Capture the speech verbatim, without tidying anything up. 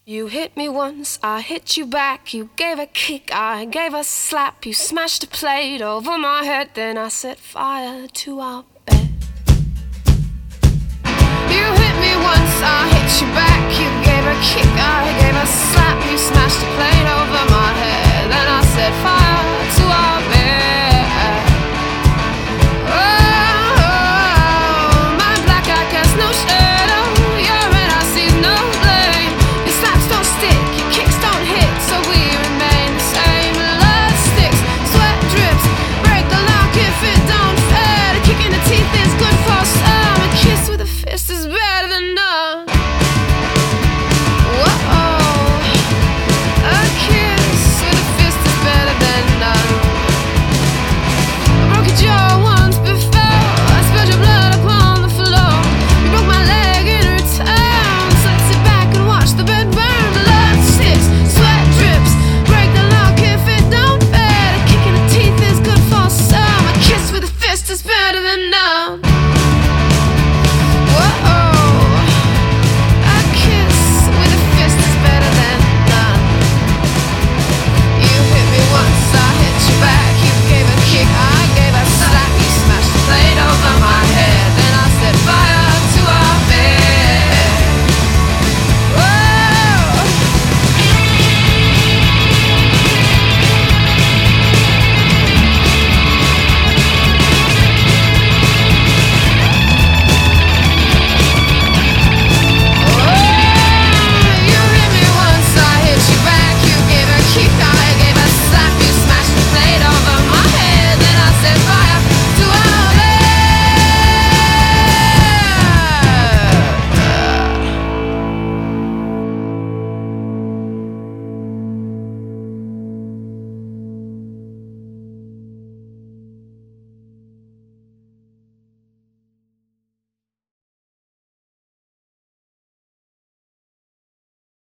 You hit me once, I hit you back. You gave a kick, I gave a slap. You smashed a plate over my head, then I set fire to our bed. You hit me once, I hit you back. You gave a kick,